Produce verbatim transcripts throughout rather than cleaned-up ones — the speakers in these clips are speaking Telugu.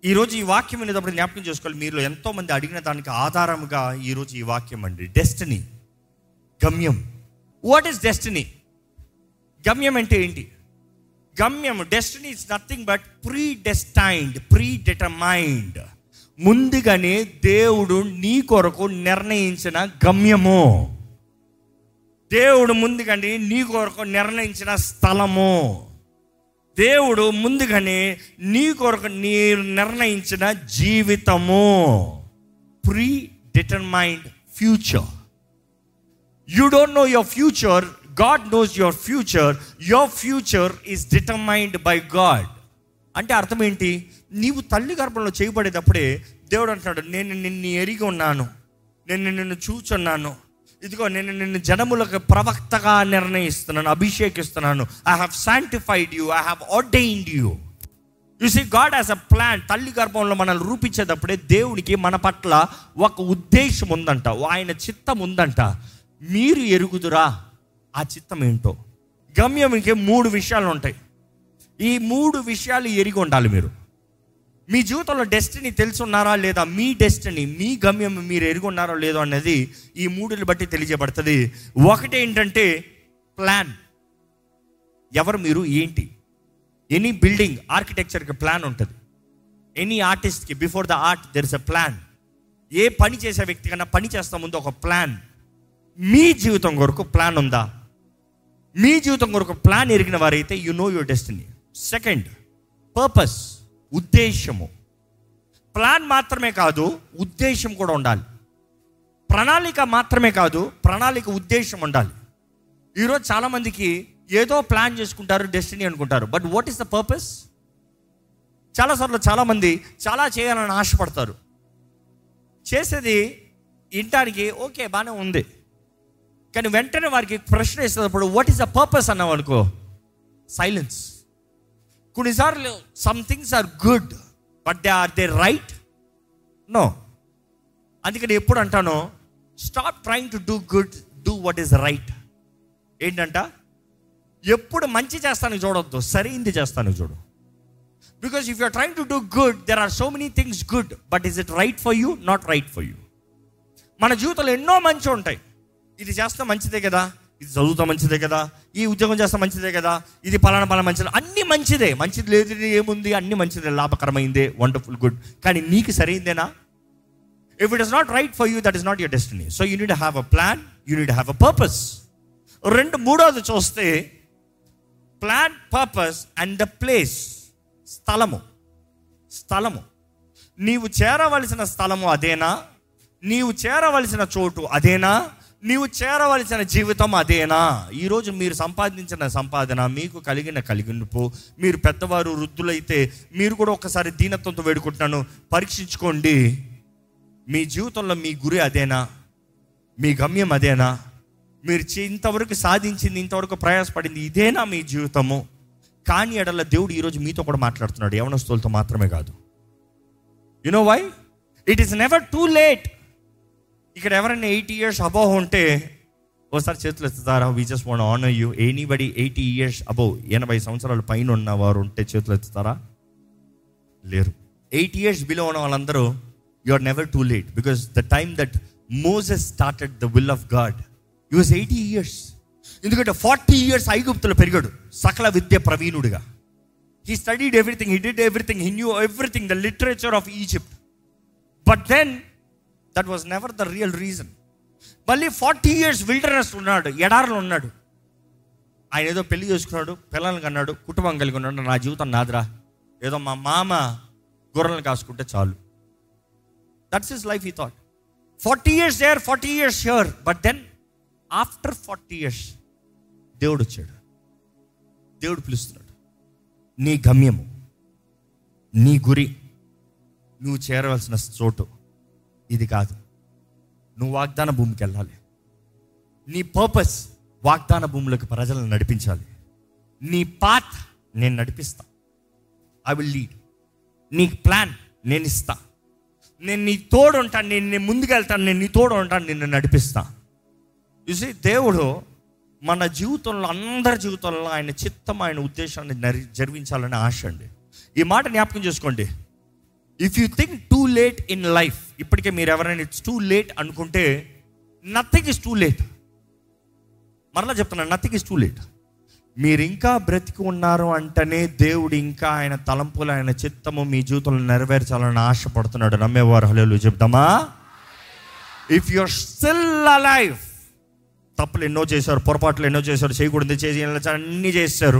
ఈరోజు ఈ వాక్యం అనేటప్పుడు జ్ఞాపకం చేసుకోవాలి, మీరు ఎంతోమంది అడిగిన దానికి ఆధారముగా ఈరోజు ఈ వాక్యం అండి. డెస్టినీ, గమ్యం. What is destiny? గమ్యం అంటే ఏంటి? గమ్యం, destiny is nothing but pre destined, pre determined. ముందుగానే దేవుడు నీ కొరకు నిర్ణయించిన గమ్యము. దేవుడు ముందుగానే నీ కొరకు నిర్ణయించిన స్థలము. దేవుడు ముందుగానే నీ కొరకు నీ నిర్ణయించిన జీవితము. Pre determined future. You don't know your future, God knows your future. Your future is determined by God. అంటే అర్థం ఏంటి? నీవు తల్లి గర్భంలో చేయబడేటప్పుడే దేవుడు అంటున్నాడు, నేను నిన్ను ఎరిగి ఉన్నాను, నేను నిన్ను చూచున్నాను, ఇదిగో నేను నిన్ను జనములకు ప్రవక్తగా నిర్ణయిస్తున్నాను, అభిషేకిస్తున్నాను. I have sanctified you, I have ordained you. You see, God has a plan. తల్లి గర్భంలో మనల్ని రూపించేటప్పుడే దేవునికి మన పట్ల ఒక ఉద్దేశం ఉందంట, ఆయన చిత్తం ఉందంట. మీరు ఎరుగుదురా ఆ చిత్తం ఏంటో. గమ్యంకి మూడు విషయాలు ఉంటాయి. ఈ మూడు విషయాలు ఎరిగి ఉండాలి మీరు. మీ జీవితంలో డెస్టినీ తెలుసున్నారా లేదా, మీ డెస్టినీ, మీ గమ్యం మీరు ఎరిగి ఉన్నారో లేదో అనేది ఈ మూడుని బట్టి తెలియజేయబడుతుంది. ఒకటి ఏంటంటే ప్లాన్. ఎవరు మీరు, ఏంటి? ఎనీ బిల్డింగ్ ఆర్కిటెక్చర్కి ప్లాన్ ఉంటుంది. ఎనీ ఆర్టిస్ట్కి before the art there is a plan. ఏ పని చేసే వ్యక్తి కన్నా పని చేస్తా ముందు ఒక ప్లాన్. మీ జీవితం కొరకు ప్లాన్ ఉందా? మీ జీవితం కొరకు ప్లాన్ ఎరిగిన వారైతే you know your destiny. Second, purpose, ఉద్దేశము. ప్లాన్ మాత్రమే కాదు, ఉద్దేశం కూడా ఉండాలి. ప్రణాళిక మాత్రమే కాదు, ప్రణాళిక, ఉద్దేశం ఉండాలి. ఈరోజు చాలామందికి ఏదో ప్లాన్ చేసుకుంటారు, డెస్టినీ అనుకుంటారు. But what is the purpose? చాలాసార్లు చాలామంది చాలా చేయాలని ఆశపడతారు. చేసేది వినటానికి ఓకే బాగానే ఉంది, కానీ వెంటనే వారికి ప్రశ్న వేసేటప్పుడు వాట్ ఈస్ ద పర్పస్ అన్నాం అనుకో, సైలెన్స్. కొన్నిసార్లు some things are good but they are they right? No. అందుకని ఎప్పుడు అంటానో, stop trying to do good, do what is right. ఏంటంట, ఎప్పుడు మంచి చేస్తాను చూడొద్దు, సరైంది చేస్తాను చూడు. Because if you're trying to do good, there are so many things good, but is it right for you? Not right for you. మన జీవితంలో ఎన్నో మంచి ఉంటాయి. ఇది చేస్తే మంచిదే కదా, ఇది చదువుతా మంచిదే కదా, ఈ ఉద్యోగం చేస్తే మంచిదే కదా, ఇది పలానా పలానా మంచిది, అన్నీ మంచిదే. మంచిది లేదు ఏముంది, అన్నీ మంచిదే, లాభకరమైందే, వండర్ఫుల్, గుడ్. కానీ నీకు సరైందేనా? If it is not right for you, that is not your destiny. So you need have a plan, you need have a purpose. రెండు మూడోది చూస్తే plan, purpose and the place. స్థలము. స్థలము. నీవు చేరవలసిన స్థలము అదేనా? నీవు చేరవలసిన చోటు అదేనా? నీవు చేరవలసిన జీవితం అదేనా? ఈరోజు మీరు సంపాదించిన సంపాదన, మీకు కలిగిన కలిగినపు, మీరు పెద్దవారు, వృద్ధులైతే మీరు కూడా ఒకసారి దీనత్వంతో వేడుకుంటున్నాను, పరీక్షించుకోండి. మీ జీవితంలో మీ గురి అదేనా? మీ గమ్యం అదేనా? మీరు ఇంతవరకు సాధించింది, ఇంతవరకు ప్రయాసపడింది ఇదేనా మీ జీవితము? కానీ ఎడల దేవుడు ఈరోజు మీతో కూడా మాట్లాడుతున్నాడు, యవనస్తులతో మాత్రమే కాదు. You know why? It is never too late. ఇక్కడ ఎవరైనా ఎయిటీ ఇయర్స్ అబోవ్ ఉంటే ఒకసారి చేతులు ఎత్తుతారా? We just want honour you. Anybody eighty years above, ఎనభై సంవత్సరాల పైన ఉన్నవారు ఉంటే చేతులు ఎత్తుతారా? లేరు. ఎయిట్ ఇయర్స్ బిలో ఉన్న వాళ్ళందరూ you are never too late. Because the time that Moses started the will of God, he was eighty years. ఎందుకంటే ఫార్టీ ఇయర్స్ ఐగుప్తులో పెరిగాడు, సకల విద్య ప్రవీణుడిగా. He studied everything, he did everything, he knew everything, the literature of Egypt. But then that was never the real reason. మళ్ళీ ఫార్టీ ఇయర్స్ విల్డర్నెస్ ఉన్నాడు, ఎడారిలో ఉన్నాడు. ఆయన ఏదో పెళ్లి చేసుకున్నాడు, పిల్లల్ని కన్నాడు, కుటుంబం కలిగి ఉన్నాడు. నా జీవితం నాదిరా, ఏదో మా మామ గొర్రెలను కాసుకుంటే చాలు. That's his life. He thought forty years there, forty years here. But then after forty years దేవుడు వచ్చాడు. దేవుడు పిలుస్తున్నాడు, నీ గమ్యము, నీ గురి, నువ్వు చేరవలసిన చోటు ఇది కాదు. నువ్వు వాగ్దాన భూమికి వెళ్ళాలి. నీ పర్పస్ వాగ్దాన భూములకు ప్రజలను నడిపించాలి. నీ పాత్ నేను నడిపిస్తా, ఐ విల్ లీడ్. నీ ప్లాన్ నేను ఇస్తా, నేను నీ తోడు ఉంటాను, నేను నేను ముందుకు వెళ్తాను, నేను నీ తోడు ఉంటాను, నిన్ను నడిపిస్తా. చూసి దేవుడు మన జీవితంలో, అందరి జీవితంలో ఆయన చిత్తం, ఆయన ఉద్దేశాన్ని జరిగించాలని ఆశ అండి. ఈ మాట జ్ఞాపకం చేసుకోండి. If you think too late in life, ఇప్పటికే మీరు ఎవరైనా ఇట్స్ టూ లేట్ అనుకుంటే, నథింగ్ ఇస్ టూ లేట్. మరలా చెప్తున్నాను, నథింగ్ ఇస్ టూ లేట్. మీరు ఇంకా బ్రతికి ఉన్నారు అంటేనే దేవుడు ఇంకా ఆయన తలంపులు, ఆయన చిత్తము మీ జీవితంలో నెరవేర్చాలని ఆశపడుతున్నాడు. నమ్మేవారు హల్లెలూయా చెప్దామా? If you are still alive, తప్పులు ఎన్నో చేశారు, పొరపాట్లు ఎన్నో చేశారు, చేయకూడదు చేసి అన్నీ చేశారు.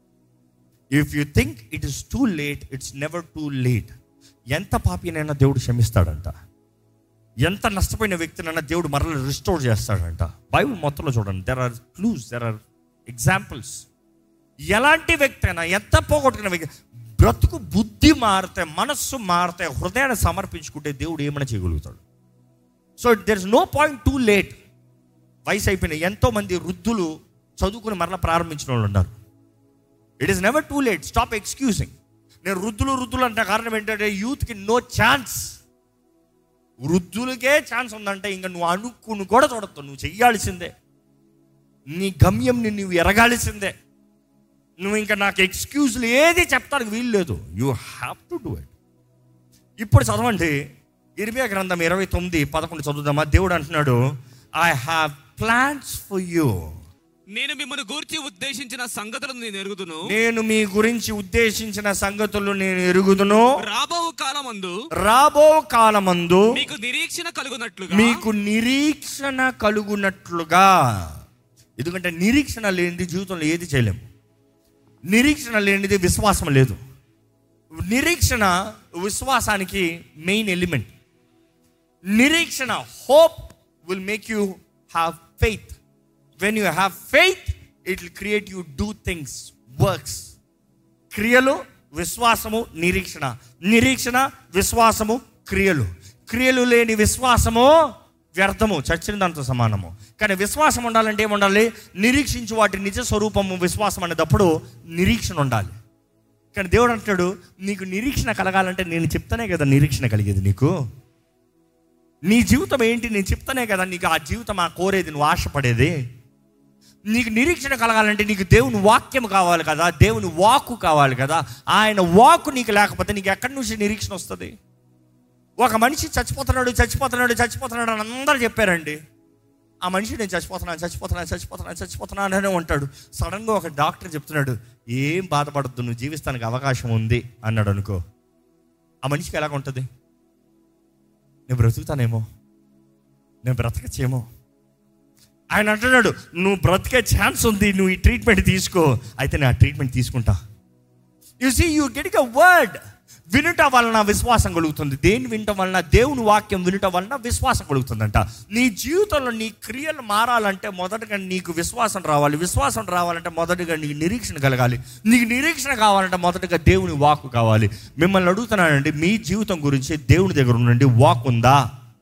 If you think it is too late, it's never too late. ఎంత పాపినైనా దేవుడు క్షమిస్తాడంట. ఎంత నష్టపోయిన వ్యక్తినైనా దేవుడు మరలా రిస్టోర్ చేస్తాడంట. బైబిల్ మొత్తంలో చూడండి, there are clues, there are examples. ఎలాంటి వ్యక్తి అయినా, ఎంత పోగొట్టుకున్న వ్యక్తి, బ్రతుకు బుద్ధి మారితే, మనస్సు మారితే, హృదయాన్ని సమర్పించుకుంటే దేవుడు ఏమైనా చేయగలుగుతాడు. So there is no point too late. వయసు అయిపోయిన ఎంతో మంది వృద్ధులు చదువుకుని మరలా ప్రారంభించిన వాళ్ళు ఉన్నారు. It is never too late. Stop excusing. నేను వృద్ధులు వృద్ధులు అంటే కారణం ఏంటంటే యూత్కి నో ఛాన్స్. వృద్ధులకే ఛాన్స్ ఉందంటే ఇంకా నువ్వు అనుకుని కూడా చూడద్దు. నువ్వు చెయ్యాల్సిందే, నీ గమ్యంని నువ్వు ఎరగాల్సిందే. నువ్వు ఇంకా నాకు ఎక్స్క్యూజ్లు ఏది చెప్తానికి వీలు లేదు. You have to do it. ఇప్పుడు చదవండి, ఇర్మియా గ్రంథం ఇరవై తొమ్మిది పదకొండు చదువుదామా? దేవుడు అంటున్నాడు, I have plans for you. నేను మిమ్మల్ని గురించి ఉద్దేశించిన సంగతులను నేను ఎరుగుదును. నేను మీ గురించి ఉద్దేశించిన సంగతులు నేను ఎరుగుదును. రాబో కాలమందు రాబో కాలమందు మీకు నిరీక్షణ కలుగునట్లుగా మీకు నిరీక్షణ కలుగునట్లుగా. ఎందుకంటే నిరీక్షణ లేనిది జీవితంలో ఏది చేయలేము. నిరీక్షణ లేనిది విశ్వాసం లేదు. నిరీక్షణ విశ్వాసానికి మెయిన్ ఎలిమెంట్. నిరీక్షణ, hope will make you have faith. When you have faith, it will create you do things, works. క్రియలు, విశ్వాసము, నిరీక్షణ. నిరీక్షణ, విశ్వాసము, క్రియలు. క్రియలు లేని విశ్వాసము వ్యర్థము, చచ్చిన దాంతో సమానము. కానీ విశ్వాసం ఉండాలంటే ఏముండాలి? నిరీక్షించి వాటి నిజ స్వరూపము విశ్వాసం అనేటప్పుడు నిరీక్షణ ఉండాలి. కానీ దేవుడు అంటాడు, నీకు నిరీక్షణ కలగాలంటే నేను చెప్తానే కదా నిరీక్షణ కలిగేది. నీకు నీ జీవితం ఏంటి నేను చెప్తానే కదా నీకు ఆ జీవితం ఆ కోరేది, నువ్వు ఆశపడేది. నీకు నిరీక్షణ కలగాలంటే నీకు దేవుని వాక్యం కావాలి కదా, దేవుని వాక్కు కావాలి కదా. ఆయన వాక్కు నీకు లేకపోతే నీకు ఎక్కడి నుంచి నిరీక్షణ వస్తుంది? ఒక మనిషి చచ్చిపోతున్నాడు చచ్చిపోతున్నాడు చచ్చిపోతున్నాడు అని అందరూ చెప్పారండి. ఆ మనిషి నేను చచ్చిపోతున్నాను చచ్చిపోతున్నాను చచ్చిపోతున్నాను చచ్చిపోతున్నాను అనే ఉంటాడు. సడన్గా ఒక డాక్టర్ చెప్తున్నాడు, ఏం బాధపడద్దు, నువ్వు జీవిస్తానికి అవకాశం ఉంది అన్నాడు అనుకో. ఆ మనిషికి ఎలాగ ఉంటుంది? నేను బ్రతుకుతానేమో, నేను బ్రతకచ్చేమో. ఆయన అంటున్నాడు, నువ్వు బ్రతికే ఛాన్స్ ఉంది, నువ్వు ఈ ట్రీట్మెంట్ తీసుకో. అయితే నేను ఆ ట్రీట్మెంట్ తీసుకుంటా. You see, you getting a word. వినుట వలన విశ్వాసం కలుగుతుంది. దేని వినటం వలన? దేవుని వాక్యం వినటం వలన విశ్వాసం కలుగుతుందంట. నీ జీవితంలో నీ క్రియలు మారాలంటే మొదటగా నీకు విశ్వాసం రావాలి. విశ్వాసం రావాలంటే మొదటగా నీకు నిరీక్షణ కలగాలి. నీకు నిరీక్షణ కావాలంటే మొదటగా దేవుని వాక్కు కావాలి. మిమ్మల్ని అడుగుతున్నానండి, మీ జీవితం గురించి దేవుని దగ్గర ఉండండి. వాక్ ఉందా?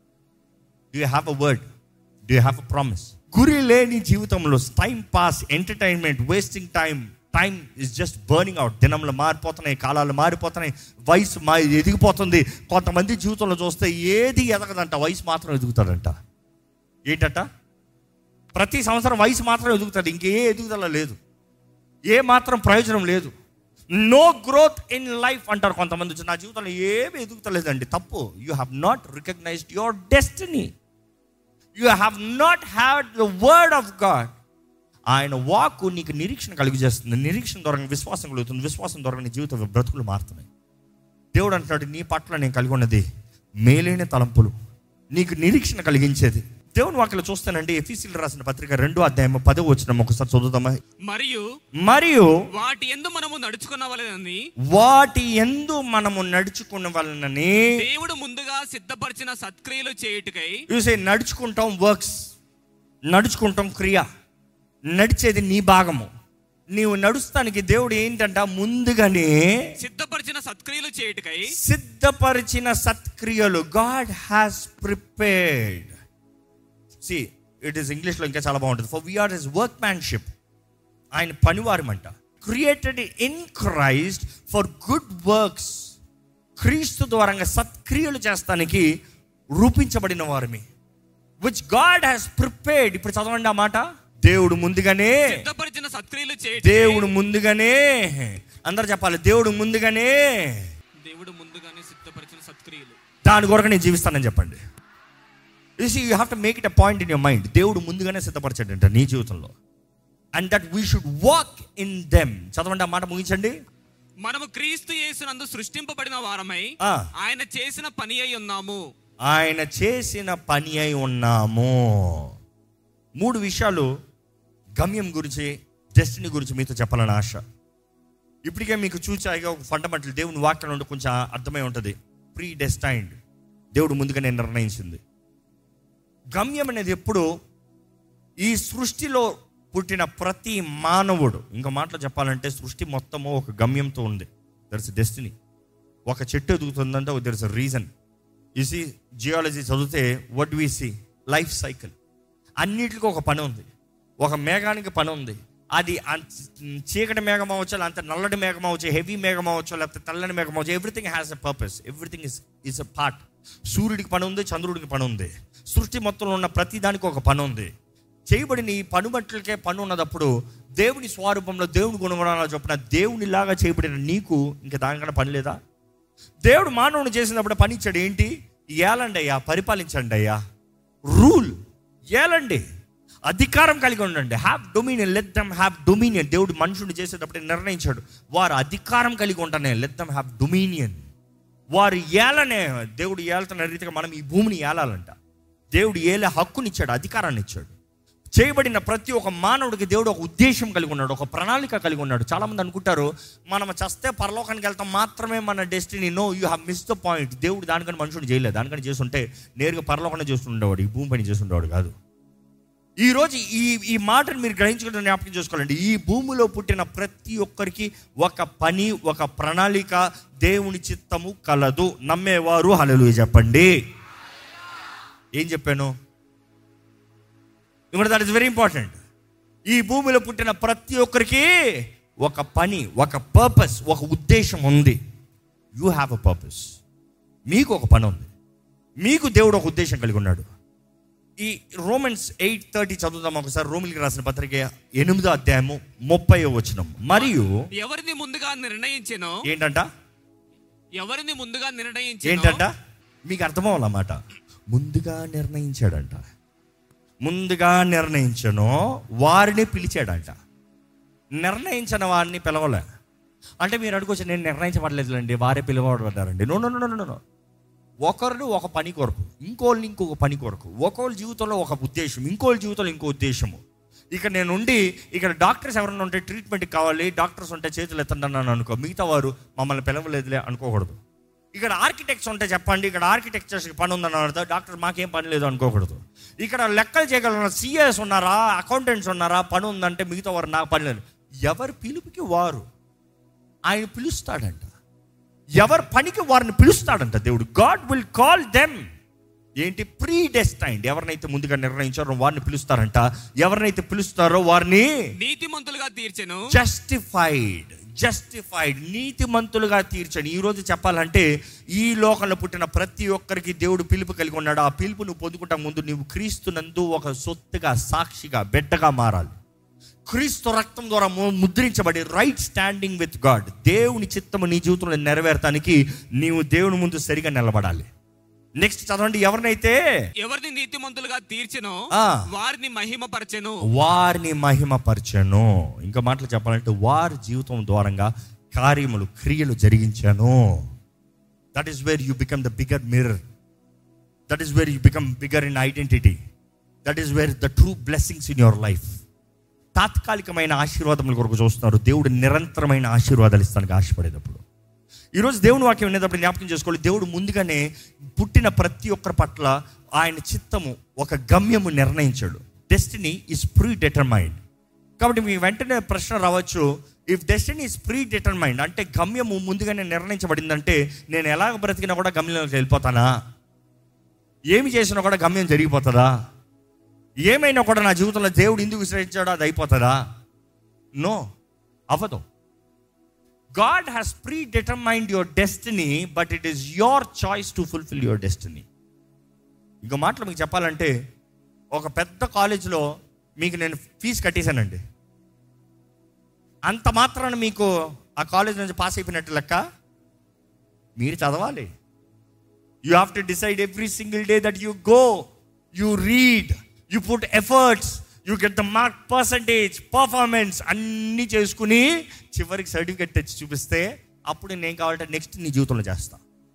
Do you have a word? Do you have a promise? గురి లేని జీవితంలో time pass, entertainment, wasting time. Time is just burning out. దినంలో మారిపోతున్నాయి, కాలాలు మారిపోతున్నాయి, వయసు మా ఎదిగిపోతుంది. కొంతమంది జీవితంలో చూస్తే ఏది ఎదగదంట, వయసు మాత్రం ఎదుగుతాడంట. ఏంటంట? ప్రతి సంవత్సరం వయసు మాత్రం ఎదుగుతాడు, ఇంకే ఎదుగుదల లేదు, ఏ మాత్రం ప్రయోజనం లేదు. నో గ్రోత్ ఇన్ లైఫ్ అంటారు కొంతమంది. నా జీవితంలో ఏమి ఎదుగుతలేదండి. తప్పు. You have not recognised your destiny. You have not had the word of God. ఆయన వాక్కు నీకు నిరీక్షణ కలిగజేస్తుంది. నిరీక్షణ ద్వారా విశ్వాసం కలుగుతుంది. విశ్వాసం ద్వారా నీ జీవిత బ్రతుకులు మారుతున్నాయి. దేవుడు అంటున్నాడు, నీ పట్ల నేను కలిగి ఉన్నది మేలైన తలంపులు, నీకు నిరీక్షణ కలిగించేది. దేవుని వాక్యలో చూస్తానండి, ఎఫెసీయులకు రాసిన పత్రిక రెండో అధ్యాయం పదో వచనం ఒకసారి చదువుదామా? మరియు మరియు వాటి యందు మనము నడుచుకున్నవలెనని వాటి యందు మనము నడుచుకున్నవలెనని దేవుడు ముందుగా సిద్ధపరిచిన సత్క్రియలు చేయుటకై. చూసే, నడుచుకుంటాం వర్క్స్, నడుచుకుంటాం క్రియ. నడిచేది నీ భాగము. నీవు నడుస్తానికి దేవుడు ఏంటంట, ముందుగానే సిద్ధపరిచిన సత్క్రియలు చేయుటకై. సిద్ధపరిచిన సత్క్రియలు. God has prepared. See, it is ఇంగ్లీష్లో ఇంకా చాలా బాగుంటుంది. For we're his workmanship. ఆయన పనివారమంట. Created in Christ for good works. క్రీస్తు ద్వారా సత్క్రియలు చేస్తానికి రూపించబడిన వారిని, విచ్ గాడ్ హ్యాస్ ప్రిపేర్డ్. ఇప్పుడు చదవండి ఆ మాట. దేవుడు ముందుగానే సిద్ధపరిచిన సత్క్రియలు చేయుట. దేవుడు ముందుగానే, అందరూ చెప్పాలి, దేవుడు ముందుగానే. దేవుడు ముందుగానే సిద్ధపరిచిన క్రియలు. దాని కొరకు నేను జీవిస్తానని చెప్పండి. You see you have to make it a point in your mind. దేవుడు ముందుగానే సిద్ధపరచాడంట నీ జీవితంలో. And that we should walk in them. చదవండి ఆ మాట ముగించండి. మనము క్రీస్తు యేసునందు సృష్టింపబడిన వారమై ఆ. ఆయన చేసిన పని అయి ఉన్నాము. ఆయన చేసిన పని అయి ఉన్నాము. మూడు విషయాలు గమ్యం గురించి, డెస్టినీ గురించి మీతో చెప్పాలని ఆశ. ఇప్పటికే మీకు చూచాయిగా ఒక ఫండమెంటల్ దేవుని వాక్యం నుండి కొంచెం అర్థమై ఉంటుంది. ప్రీ డెస్టైన్డ్, దేవుడు ముందుగానే నిర్ణయించింది. గమ్యం అనేది ఎప్పుడు ఈ సృష్టిలో పుట్టిన ప్రతి మానవుడు, ఇంకో మాటలో చెప్పాలంటే సృష్టి మొత్తము ఒక గమ్యంతో ఉంది. There is destiny. ఒక చెట్టు ఎదుగుతుందంటే there is a reason. You see geology చదివితే what we see life cycle. అన్నిటికీ ఒక పని ఉంది. ఒక మేఘానికి పని ఉంది. అది చీకటి మేఘం అవ్వచ్చు, అంత నల్లటి మేఘం అవ్వచ్చు, హెవీ మేఘం అవ్వచ్చు, లేకపోతే తెల్లని మేఘం అవ్వచ్చు. Everything has a purpose. Everything is is a part. సూర్యుడికి పని ఉంది, చంద్రుడికి పని ఉంది. సృష్టి మొత్తంలో ఉన్న ప్రతి దానికి ఒక పని ఉంది. చేయబడిన ఈ పనుబట్లకే పని ఉన్నదప్పుడు దేవుని స్వరూపంలో, దేవుని గుణగణాలు చొప్పున దేవునిలాగా చేయబడిన నీకు ఇంకా దానికన్నా పని లేదా? దేవుడు మానవుని చేసినప్పుడు పని ఇచ్చాడు. ఏంటి? ఏలండి అయ్యా, పరిపాలించండి అయ్యా, రూల్, ఏలండి, అధికారం కలిగి ఉండండి. Have dominion, let them have dominion. దేవుడు మనుషుని చేసేటప్పుడు నిర్ణయించాడు, వారు అధికారం కలిగి ఉంటానే, లెట్ దెమ్ హ్యావ్ డొమినియన్. వారు ఏలనే, దేవుడు ఏలుతున్న రీతిగా మనం ఈ భూమిని ఏలాలంట. దేవుడు ఏలే హక్కునిచ్చాడు, అధికారాన్ని ఇచ్చాడు. చేయబడిన ప్రతి ఒక్క మానవుడికి దేవుడు ఒక ఉద్దేశం కలిగి ఉన్నాడు, ఒక ప్రణాళిక కలిగి ఉన్నాడు. చాలామంది అనుకుంటారు మనం చస్తే పరలోకానికి వెళ్తాం మాత్రమే మన destiny. No, you have miss the point. దేవుడు దానికని మనుషుడు చేయలేదు. దానికని చేస్తుంటే నేరుగా పరలోకాన్ని చేస్తుండేవాడు, ఈ భూమి పని చేస్తుండేవాడు కాదు. ఈరోజు ఈ ఈ మాటను మీరు గ్రహించుకుంటే జ్ఞాపకం చేసుకోవాలండి. ఈ భూమిలో పుట్టిన ప్రతి ఒక్కరికి ఒక పని, ఒక ప్రణాళిక, దేవుని చిత్తము కలదు. నమ్మేవారు హల్లెలూయా చెప్పండి. ఏం చెప్పాను? ఇప్పుడు దట్ ఇస్ వెరీ ఇంపార్టెంట్. ఈ భూమిలో పుట్టిన ప్రతి ఒక్కరికి ఒక పని, ఒక పర్పస్, ఒక ఉద్దేశం ఉంది. You have a purpose. మీకు ఒక పని ఉంది. మీకు దేవుడు ఒక ఉద్దేశం కలిగి ఉన్నాడు. ఈ రోమన్స్ ఎయిట్ థర్టీ చదువుదాం ఒకసారి. రోమిలికి రాసిన పత్రిక ఎనిమిదో అధ్యాయము ముప్పై వచనం. మరియు ఎవరిని ముందుగా నిర్ణయించెనో, ఏంటంట? ఎవరిని ముందుగా నిర్ణయించెనో, ఏంటంట? మీకు అర్థమవ్వాలన్నమాట. ముందుగా నిర్ణయించాడంట. ముందుగా నిర్ణయించను వారిని పిలిచాడంట. నిర్ణయించిన వారిని పిలవలే. అంటే మీరు అడుగువచ్చు, నేను నిర్ణయించబడలేదులేండి, వారే పిలవబడ్డారండి. No no no no no ఒకరిని ఒక పని కొరకు, ఇంకోళ్ళని ఇంకొక పని కొరకు. ఒకళ్ళ జీవితంలో ఒక ఉద్దేశం, ఇంకోళ్ళ జీవితంలో ఇంకో ఉద్దేశము. ఇక్కడ నేను ఉండి ఇక్కడ డాక్టర్స్ ఎవరైనా ఉంటే ట్రీట్మెంట్కి కావాలి, డాక్టర్స్ ఉంటే చేతులు ఎత్తండి అన్నాను అనుకో, మిగతా వారు మమ్మల్ని పిలవలేదులే అనుకోకూడదు. ఇక్కడ ఆర్కిటెక్ట్స్ ఉంటే చెప్పండి, ఇక్కడ ఆర్కిటెక్చర్స్కి పని ఉందని అర్థం, డాక్టర్ మాకేం పని లేదు అనుకోకూడదు. ఇక్కడ లెక్కలు చేయగలరు, సిఎస్ ఉన్నారా, అకౌంటెంట్స్ ఉన్నారా, పని ఉందంటే మిగతా వారు నాకు పని లేదు. ఎవరి పిలుపుకి వారు ఆయన పిలుస్తాడంట. ఎవరి పనికి వారిని పిలుస్తాడంట దేవుడు. God will call them. ఏంటి? Predestined. ఎవరినైతే ముందుగా నిర్ణయించారో వారిని పిలుస్తారంట. ఎవరినైతే పిలుస్తారో వారిని నీతిమంతులుగా తీర్చెను. జస్టిఫైడ్. జస్టిఫైడ్ నీతిమంతులుగా తీర్చండి. ఈరోజు చెప్పాలంటే ఈ లోకంలో పుట్టిన ప్రతి ఒక్కరికి దేవుడు పిలుపు కలిగి ఉన్నాడు. ఆ పిలుపు నువ్వు పొందుకుంటా ముందు నువ్వు క్రీస్తునందు ఒక సొత్తుగా, సాక్షిగా, బిడ్డగా మారాలి. క్రీస్తు రక్తం ద్వారా ముద్రించబడి రైట్ స్టాండింగ్ విత్ గాడ్. దేవుని చిత్తము నీ జీవితంలో నెరవేర్తానికి నీవు దేవుని ముందు సరిగా నిలబడాలి. నెక్స్ట్ చదవండి. ఎవరినైతే ఎవరిని నీతిమంతులుగా తీర్చెనో వారిని మహిమపరచెను. వారిని మహిమపరచెను. ఇంకా మాటలు చెప్పాలంటే వారి జీవితం ద్వారంగా కార్యములు, క్రియలు జరిగించాను. That is where you become the bigger mirror. That is where you become bigger in identity. That is where the true blessings in your life. తాత్కాలికమైన ఆశీర్వాదముల కొరకు చూస్తున్నారు, దేవుడు నిరంతరమైన ఆశీర్వాదాలు ఇస్తానికి ఆశపడేటప్పుడు. ఈరోజు దేవుని వాక్యం వినేటప్పుడు జ్ఞాపకం చేసుకోవాలి, దేవుడు ముందుగానే పుట్టిన ప్రతి ఒక్కరి పట్ల ఆయన చిత్తము, ఒక గమ్యము నిర్ణయించాడు. Destiny is predestined. కాబట్టి మీ వెంటనే ప్రశ్న రావచ్చు, if destiny is predestined అంటే గమ్యము ముందుగానే నిర్ణయించబడిందంటే నేను ఎలాగ బ్రతికినా కూడా గమ్యంలోకి వెళ్ళిపోతానా? ఏమి చేసినా కూడా గమ్యం జరిగిపోతుందా? ఏమైనా కూడా నా జీవితంలో దేవుడు ఎందుకు విశ్రయించాడో అది అయిపోతుందా? నో, అవ్వదు. God has predetermined your destiny, but it is your choice to fulfill your destiny. ఇంకో మాటలు మీకు చెప్పాలంటే, ఒక పెద్ద కాలేజీలో మీకు నేను ఫీజు కట్టేశానండి, అంత మాత్రాన మీకు ఆ కాలేజ్ నుంచి పాస్ అయిపోయినట్టు లెక్క? మీరు చదవాలి, you have to decide every single day that you go, you read, you put efforts, you get the mark percentage, performance అన్నీ చేసుకుని చివరికి సర్టిఫికెట్ తెచ్చి చూపిస్తే అప్పుడు నేను కావాలంటే నెక్స్ట్ నీ జీవితంలో చేస్తా.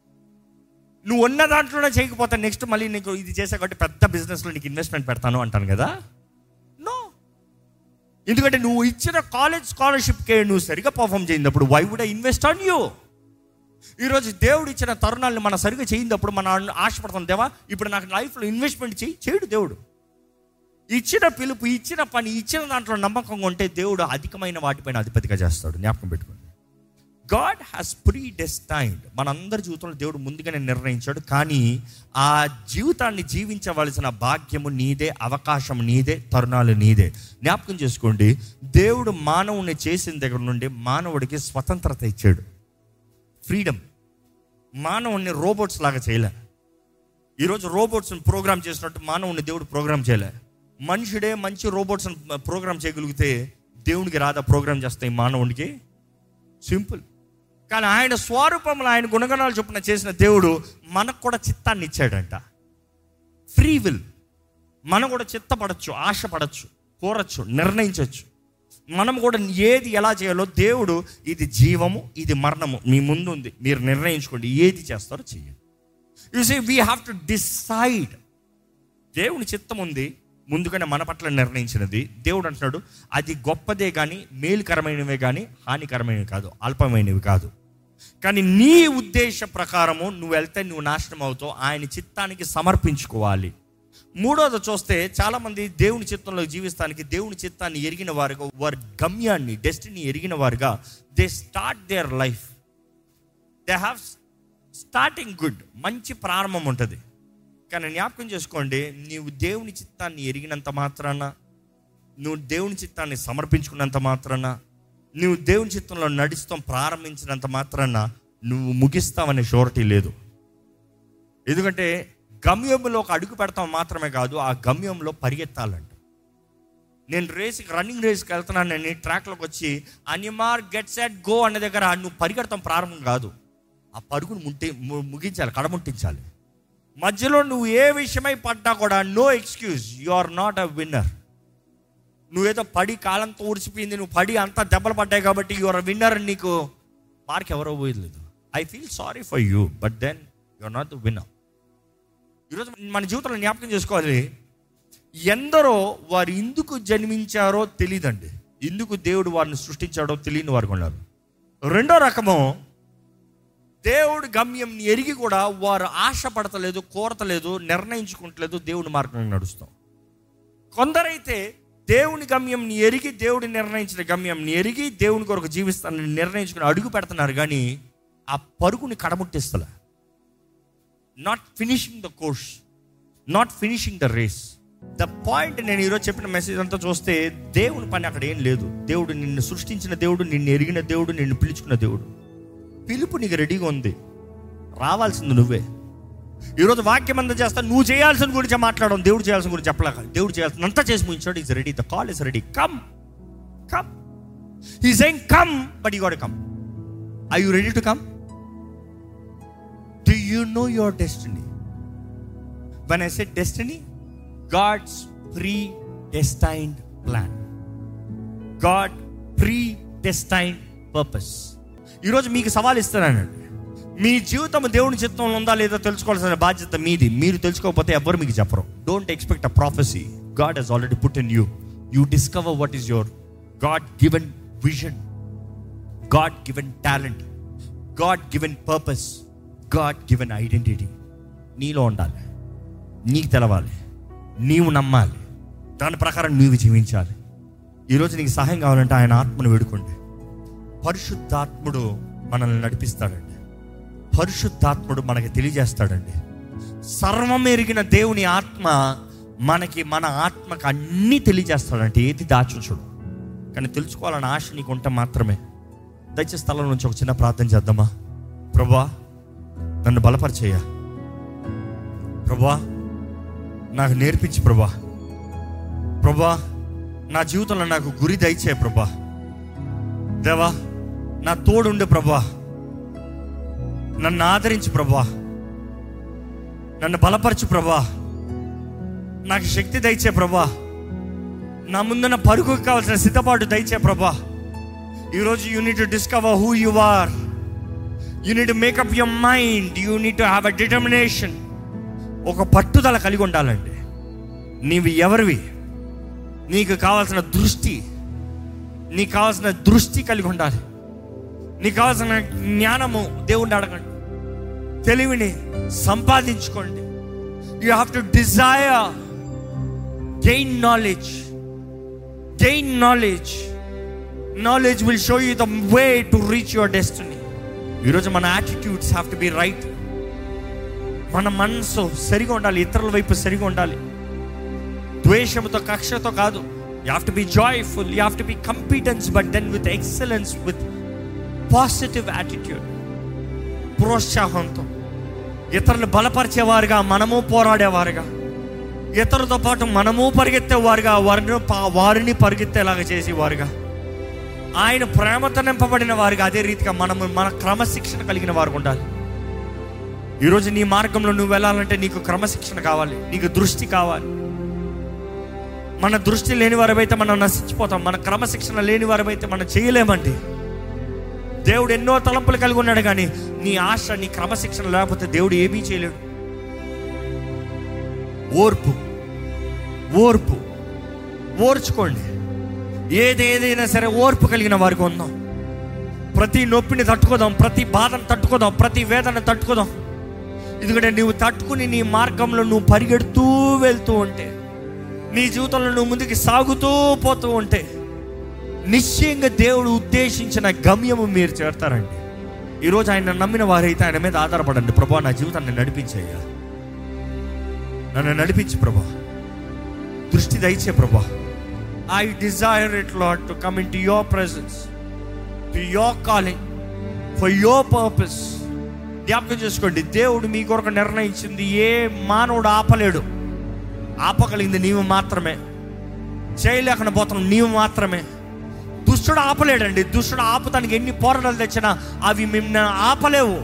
నువ్వు ఉన్న దాంట్లోనే చేయకపోతే నెక్స్ట్ మళ్ళీ నీకు ఇది చేసా కాబట్టి పెద్ద బిజినెస్లో నీకు ఇన్వెస్ట్మెంట్ పెడతాను అంటాను కదా. నో, ఎందుకంటే నువ్వు ఇచ్చిన కాలేజ్ స్కాలర్షిప్కే నువ్వు సరిగా పర్ఫామ్ చేయినప్పుడు why would I invest on you? ఈరోజు దేవుడు ఇచ్చిన తరుణాలను మనం సరిగా చేయినప్పుడు మనం ఆశపడతాం, దేవా ఇప్పుడు నాకు లైఫ్లో ఇన్వెస్ట్మెంట్ చేయి. చేయడు దేవుడు. ఇచ్చిన పిలుపు, ఇచ్చిన పని, ఇచ్చిన దాంట్లో నమ్మకంగా ఉంటే దేవుడు అధికమైన వాటిపైన అధిపతిగా చేస్తాడు. జ్ఞాపకం పెట్టుకోండి. God has predestined. మనందరి జీవితంలో దేవుడు ముందుగానే నిర్ణయించాడు, కానీ ఆ జీవితాన్ని జీవించవలసిన భాగ్యము నీదే, అవకాశం నీదే, తరుణాలు నీదే. జ్ఞాపకం చేసుకోండి, దేవుడు మానవుని చేసిన దగ్గర నుండి మానవుడికి స్వతంత్రత ఇచ్చాడు, ఫ్రీడమ్. మానవుడిని రోబోట్స్ లాగా చేయలే. ఈరోజు రోబోట్స్ని ప్రోగ్రామ్ చేసినట్టు మానవుని దేవుడు ప్రోగ్రామ్ చేయలే. మనుషుడే మంచి రోబోట్స్ని ప్రోగ్రామ్ చేయగలిగితే దేవునికి రాదా ప్రోగ్రామ్ చేస్తాయి మానవునికి? సింపుల్. కానీ ఆయన స్వరూపంలో ఆయన గుణగణాలు చొప్పున చేసిన దేవుడు మనకు కూడా చిత్తాన్ని ఇచ్చాడంట, ఫ్రీ విల్. మనం కూడా చిత్తపడచ్చు, ఆశపడచ్చు, కోరచ్చు, నిర్ణయించవచ్చు. మనం కూడా ఏది ఎలా చేయాలో దేవుడు, ఇది జీవము, ఇది మరణము మీ ముందు ఉంది, మీరు నిర్ణయించుకోండి ఏది చేస్తారో చెయ్యండి. You see we have to decide. దేవుని చిత్తం ఉంది, ముందుగానే మన పట్ల నిర్ణయించినది. దేవుడు అంటున్నాడు అది గొప్పదే కానీ మేలుకరమైనవే కానీ హానికరమైనవి కాదు, అల్పమైనవి కాదు. కానీ నీ ఉద్దేశ ప్రకారము నువ్వు వెళ్తే నువ్వు నాశనం అవుతావు. ఆయన చిత్తానికి సమర్పించుకోవాలి. మూడోది చూస్తే చాలామంది దేవుని చిత్తంలో జీవిస్తానికి, దేవుని చిత్తాన్ని ఎరిగిన వారుగా, వారి గమ్యాన్ని, డెస్టినీ ఎరిగిన వారుగా they start their life. They have starting good, మంచి ప్రారంభం ఉంటుంది. కానీ జ్ఞాపకం చేసుకోండి, నీవు దేవుని చిత్తాన్ని ఎరిగినంత మాత్రాన, నువ్వు దేవుని చిత్తాన్ని సమర్పించుకున్నంత మాత్రాన, నువ్వు దేవుని చిత్తంలో నడుస్తాం ప్రారంభించినంత మాత్రాన నువ్వు ముగిస్తావనే షూరిటీ లేదు. ఎందుకంటే గమ్యంలో ఒక అడుగు పెడతాం మాత్రమే కాదు, ఆ గమ్యంలో పరిగెత్తాలంట. నేను రేస్కి, రన్నింగ్ రేస్కి వెళ్తున్నాను, నేను ట్రాక్లోకి వచ్చి అనిమార్ గెట్ సెట్ గో అన్న దగ్గర నువ్వు పరిగెడతాం ప్రారంభం కాదు, ఆ పరుగును ముట్టి ముగించాలి, కడముట్టించాలి. మధ్యలో నువ్వు ఏ విషయమై పడ్డా కూడా no excuse, you are not a winner. నువ్వేదో పడి కాలంతో ఊడిచిపోయింది, నువ్వు పడి అంతా దెబ్బలు పడ్డాయి కాబట్టి యు ఆర్ అ విన్నర్ అని నీకు మార్క్ ఎవరో పోయలేదు. I feel sorry for you, but then you are not the winner. ఈరోజు మన జీవితంలో జ్ఞాపకం చేసుకోవాలి, ఎందరో వారు ఎందుకు జన్మించారో తెలియదండి, ఎందుకు దేవుడు వారిని సృష్టించాడో తెలియని వారు ఉన్నారు. రెండో రకము, దేవుడు గమ్యం ఎరిగి కూడా వారు ఆశపడతలేదు, కోరతలేదు, నిర్ణయించుకుంటలేదు, దేవుని మార్గంలో నడుస్తాం. కొందరైతే దేవుని గమ్యం ఎరిగి, దేవుడు నిర్ణయించిన గమ్యం ఎరిగి దేవుని కొరకు జీవిస్తానని నిర్ణయించుకుని అడుగు పెడుతున్నారు, కానీ ఆ పరుగుని కడముట్టిస్తలే. Not finishing the course, not finishing the race. The point, నేను ఈరోజు చెప్పిన మెసేజ్ అంతా చూస్తే దేవుని పని అక్కడ ఏం లేదు. దేవుడు నిన్ను సృష్టించిన దేవుడు, నిన్ను ఎరిగిన దేవుడు, నిన్ను పిలుచుకున్న దేవుడు. పిలుపు నీకు రెడీగా ఉంది, రావాల్సింది నువ్వే. ఈరోజు వాక్యం అంతా చేస్తా, నువ్వు చేయాల్సిన గురించి మాట్లాడడం, దేవుడు చేయాల్సిన గురించి చెప్పలేక, దేవుడు చేయాల్సిన అంతా చేసి ముగించాడు. Is ready, the call is ready, come come. He is saying come, but you got to come. Are you ready to come? Do you know your destiny? When I say destiny, God's predestined plan, God predestined purpose. ఈరోజు మీకు సవాల్ ఇస్తున్నానండి, మీ జీవితం దేవుని చిత్తంలో ఉందా లేదా తెలుసుకోవాల్సిన బాధ్యత మీది. మీరు తెలుసుకోకపోతే ఎవరు మీకు చెప్పరు. Don't expect a prophecy. God has already put in you. You discover what is your God given vision, God given talent, God given purpose, God given identity నీలో ఉండాలి. నీకు తెలవాలి, నీవు నమ్మాలి, దాని ప్రకారం నీవు జీవించాలి. ఈరోజు నీకు సహాయం కావాలంటే ఆయన ఆత్మను వేడుకోండి. పరిశుద్ధాత్ముడు మనల్ని నడిపిస్తాడండి, పరిశుద్ధాత్ముడు మనకి తెలియజేస్తాడండి. సర్వం ఎరిగిన దేవుని ఆత్మ మనకి, మన ఆత్మకి అన్నీ తెలియజేస్తాడంటే, ఏది దాచుంచడు. కానీ తెలుసుకోవాలని ఆశ నీకు ఉంటే మాత్రమే. దయచేసి స్థలం నుంచి ఒక చిన్న ప్రార్థన చేద్దామా? ప్రభువా, నన్ను బలపరిచేయ ప్రభువా, నాకు నేర్పించి ప్రభువా, ప్రభువా నా జీవితంలో నాకు గురి దయచేయ ప్రభువా, దేవా నా తోడుండే ప్రభువా, నన్ను ఆదరించి ప్రభువా, నన్ను బలపరచు ప్రభా, నాకు శక్తి దయచే ప్రభా, నా ముందున్న పరుగుకు కావాల్సిన సిద్ధపాటు దయచే ప్రభా. ఈరోజు you need to discover who you are. You need to make up your mind. You need to have a determination. ఒక పట్టుదల కలిగి ఉండాలండి. నీవు ఎవరివి, నీకు కావాల్సిన దృష్టి, నీకు కావాల్సిన దృష్టి కలిగి ఉండాలి. నీకు కావాల్సిన జ్ఞానము దేవుణ్ణి అడగండి, తెలివిని సంపాదించుకోండి. You have to desire, gain knowledge, gain knowledge. Knowledge will show you the way to reach your destiny. ఈరోజు మన attitudes have to be right. మన మనసు సరిగా ఉండాలి, ఇతరుల వైపు సరిగా ఉండాలి. ద్వేషంతో, కక్షతో కాదు. You have to be joyful, you have to be competence, but then with excellence, with positive attitude. ప్రోత్సాహంతో ఇతరులు బలపరిచేవారుగా, మనము పోరాడేవారుగా, ఇతరులతో పాటు మనము పరిగెత్తేవారుగా, వారిని వారిని పరిగెత్తేలాగా చేసేవారుగా, ఆయన ప్రేమతో నింపబడిన వారుగా, అదే రీతిగా మనము మన క్రమశిక్షణ కలిగిన వారు ఉండాలి. ఈరోజు నీ మార్గంలో నువ్వు వెళ్ళాలంటే నీకు క్రమశిక్షణ కావాలి, నీకు దృష్టి కావాలి. మన దృష్టి లేని వారైతే మనం నశించిపోతాం. మన క్రమశిక్షణ లేని వారైతే మనం చేయలేమండి. దేవుడు ఎన్నో తలంపులు కలిగి ఉన్నాడు, కానీ నీ ఆశ, నీ క్రమశిక్షణ లేకపోతే దేవుడు ఏమీ చేయలేడు. ఓర్పు, ఓర్పు, ఓర్చుకోండి. ఏది ఏదైనా సరే ఓర్పు కలిగిన వారికి ఉందాం. ప్రతి నొప్పిని తట్టుకోదాం, ప్రతి బాధను తట్టుకోదాం, ప్రతి వేదన తట్టుకోదాం. ఎందుకంటే నువ్వు తట్టుకుని నీ మార్గంలో నువ్వు పరిగెడుతూ వెళ్తూ ఉంటే, నీ జీవితంలో నువ్వు ముందుకు సాగుతూ పోతూ ఉంటే, నిశ్చయంగా దేవుడు ఉద్దేశించిన గమ్యము మీరు చేరతారండి. ఈరోజు ఆయన నమ్మిన వారైతే ఆయన మీద ఆధారపడండి. ప్రభా, నా జీవితాన్ని నడిపించయ్యా, నన్ను నడిపించు ప్రభా, దృష్టి దయచే ప్రభా. I desire it Lord to come in to your presence, to your calling, for your purpose. జ్ఞాపకం చేసుకోండి, దేవుడు మీ కొరకు నిర్ణయించింది ఏ మానవుడు ఆపలేడు. ఆపగలిగింది నీవు మాత్రమే. చేయలేకుండా పోతున్నావు నీవు మాత్రమే. దుష్టుడు ఆపలేడండి. దుష్టుడు ఆపుతానికి ఎన్ని పోరాటాలు తెచ్చినా అవి మిమ్మల్ని ఆపలేవు.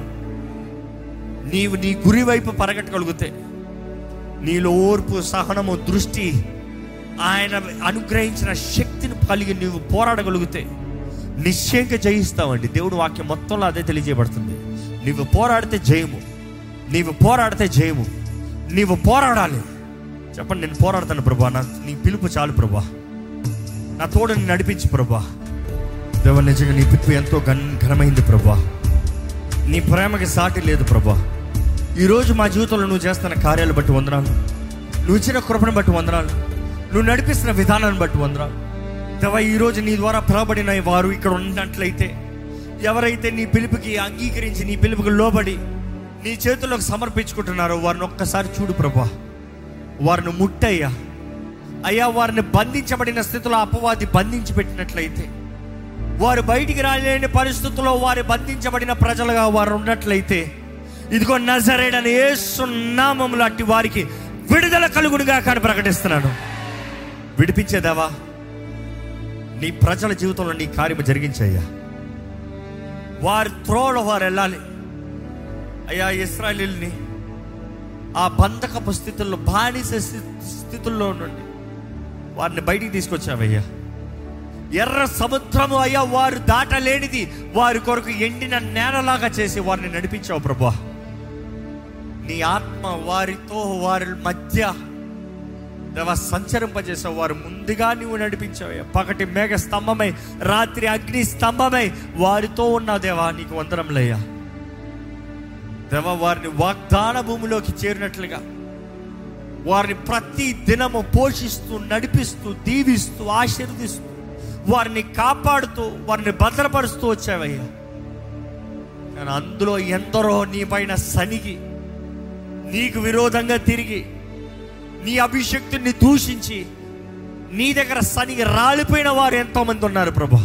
నీవు నీ గురి వైపు పరిగెట్టగలిగితే, నీలో ఓర్పు, సహనము, దృష్టి, ఆయన అనుగ్రహించిన శక్తిని కలిగి నీవు పోరాడగలిగితే నిశ్చయంగా జయిస్తావండి. దేవుడు వాక్యం మొత్తంలో అదే తెలియజేయబడుతుంది. నీవు పోరాడితే జయము, నీవు పోరాడితే జయము. నీవు పోరాడాలి. చెప్పండి, నేను పోరాడతాను ప్రభా, నా నీ పిలుపు చాలు ప్రభా, నా తోడుని నడిపించు ప్రభా. దేవ, నిజంగా నీ పిలుపు ఎంతో ఘన ఘనమైంది ప్రభా. నీ ప్రేమకి సాటి లేదు ప్రభా. ఈరోజు మా జీవితంలో నువ్వు చేస్తున్న కార్యాలు బట్టి వందనాలు, నువ్వు ఇచ్చిన కృపను బట్టి వందనాలు, నువ్వు నడిపిస్తున్న విధానాన్ని బట్టి వందనాలు. దేవ, ఈరోజు నీ ద్వారా పిలవబడిన వారు ఇక్కడ ఉన్నట్లయితే, ఎవరైతే నీ పిలుపుకి అంగీకరించి నీ పిలుపుకి లోబడి నీ చేతుల్లోకి సమర్పించుకుంటున్నారో వారిని ఒక్కసారి చూడు ప్రభా. వారిని ముట్టయ్యా. అయ్యా, వారిని బంధించబడిన స్థితిలో అపవాది బంధించి పెట్టినట్లయితే, వారు బయటికి రాలేని పరిస్థితుల్లో వారు బంధించబడిన ప్రజలుగా వారు ఉన్నట్లయితే, ఇదిగో నజరేయుడైన యేసు నామములో అట్టి వారికి విడుదల కలుగుడుగా కానీ ప్రకటిస్తున్నాను. విడిపించేదావా, నీ ప్రజల జీవితంలో నీ కార్యము జరిగించయ్యా. వారి త్రోవ వారు వెళ్ళాలి. అయ్యా, ఇశ్రాయేలుని ఆ బంధకపు స్థితుల్లో, బానిస స్థితుల్లో నుండి వారిని బయటికి తీసుకొచ్చావయ్యా. ఎర్ర సముద్రము అయ్యా వారు దాటలేనిది వారి కొరకు ఎండిన నేలలాగా చేసి వారిని నడిపించావు ప్రభా. నీ ఆత్మ వారితో వారి మధ్య దేవా సంచరింపజేసావు. వారు ముందుగా నువ్వు నడిపించావయ్యా. పగటి మేఘ స్తంభమై, రాత్రి అగ్ని స్తంభమై వారితో ఉన్నావు దేవా. నీకు వందనములయ్యా. దేవా, వారిని వాగ్దాన భూమిలోకి చేరినట్లుగా వారిని ప్రతి దినము పోషిస్తూ, నడిపిస్తూ, దీవిస్తూ, ఆశీర్వదిస్తూ, వారిని కాపాడుతూ, వారిని భద్రపరుస్తూ వచ్చావయ్యా. కానీ అందులో ఎందరో నీ పైన సనిగి, నీకు విరోధంగా తిరిగి, నీ అభిషక్తుని దూషించి నీ దగ్గర సనిగి రాలిపోయిన వారు ఎంతోమంది ఉన్నారు ప్రభా.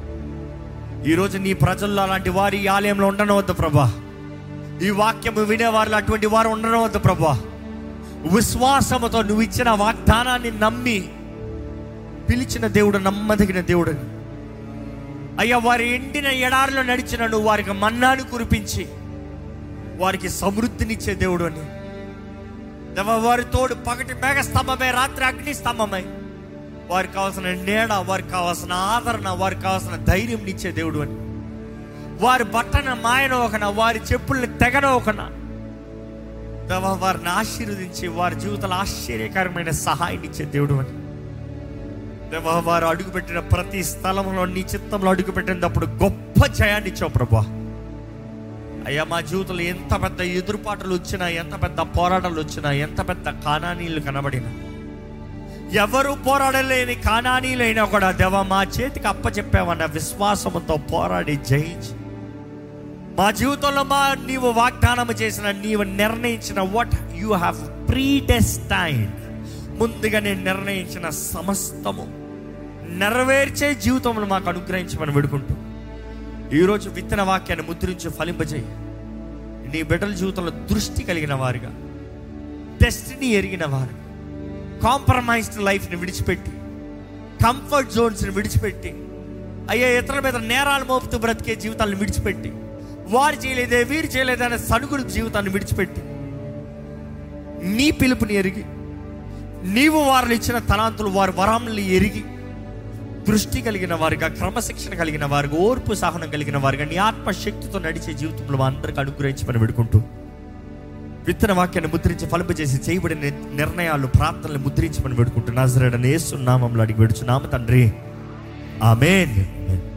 ఈరోజు నీ ప్రజల్లో అలాంటి వారి ఆలయంలో ఉండనవద్దు ప్రభా. ఈ వాక్యము వినేవారు అటువంటి వారు ఉండనవద్దు ప్రభా. విశ్వాసముతో నువ్వు ఇచ్చిన వాగ్దానాన్ని నమ్మి పిలిచిన దేవుడు నమ్మదగిన దేవుడని అయ్యా. వారి ఎండిన ఎడారిలో నడిచిన నువ్వు వారికి మన్నాను కురిపించి వారికి సమృద్ధినిచ్చే దేవుడు అని దేవా వారి తోడు పగటి మేఘ స్తంభమై, రాత్రి అగ్ని స్తంభమై, వారికి కావాల్సిన నీడ, వారికి కావాల్సిన ఆదరణ, వారికి కావాల్సిన ధైర్యం ఇచ్చే దేవుడు అని. వారి బట్టను మాయనోకన, వారి చెప్పుల్ని తెగనోకన దేవా వారిని ఆశీర్వదించి వారి జీవితంలో ఆశ్చర్యకరమైన సహాయం ఇచ్చే దేవుడు అని. దేవా వారు అడుగుపెట్టిన ప్రతి స్థలంలో నీ చిత్తంలో అడుగుపెట్టినప్పుడు గొప్ప జయాన్ని ఇచ్చావు ప్రభా. అయ్యా, మా జీవితంలో ఎంత పెద్ద ఎదురుపాటులు వచ్చినా, ఎంత పెద్ద పోరాటాలు వచ్చినా, ఎంత పెద్ద కానానీలు కనబడినా, ఎవరు పోరాడలేని కానానీలైనా కూడా దేవా మా చేతికి అప్పచెప్పావన్న విశ్వాసంతో పోరాడి జయించి మా జీవితంలో మా నీవు వాగ్దానం చేసిన, నీవు నిర్ణయించిన వాట్ యు హ్యావ్ ప్రీడెస్టైన్డ్, ముందుగా నేను నిర్ణయించిన సమస్తము నెరవేర్చే జీవితంలో మాకు అనుగ్రహించమని వేడుకుంటూ ఈరోజు విత్తన వాక్యాన్ని ముద్రించి ఫలింపజేయి. నీ బిడ్డల జీవితంలో దృష్టి కలిగిన వారుగా, డెస్టినీ ఎరిగిన వారు, కాంప్రమైజ్డ్ లైఫ్ని విడిచిపెట్టి, కంఫర్ట్ జోన్స్ని విడిచిపెట్టి, అయ్యా ఇతరుల మీద నేరాలు మోపుతూ బ్రతికే జీవితాలను విడిచిపెట్టి, వారు చేయలేదే వీరు చేయలేదే అనే సనుగుడు జీవితాన్ని విడిచిపెట్టి, నీ పిలుపుని ఎరిగి, నీవు వారిని ఇచ్చిన తలాంతులు వారి వరాలను ఎరిగి, దృష్టి కలిగిన వారుగా, క్రమశిక్షణ కలిగిన వారుగా, ఓర్పు సహనం కలిగిన వారుగా, నీ ఆత్మశక్తితో నడిచే జీవితంలో అందరికీ అనుగ్రహించమని వేడుకుంటూ విత్తన వాక్యాన్ని ముద్రించి ఫలింపజేసి చేయబడిన నిర్ణయాలు, ప్రార్థనలు ముద్రించమని వేడుకుంటూ నజరేయుడైన యేసు నామములో అడిగి వేడుచున్నాము తండ్రి, ఆమేన్.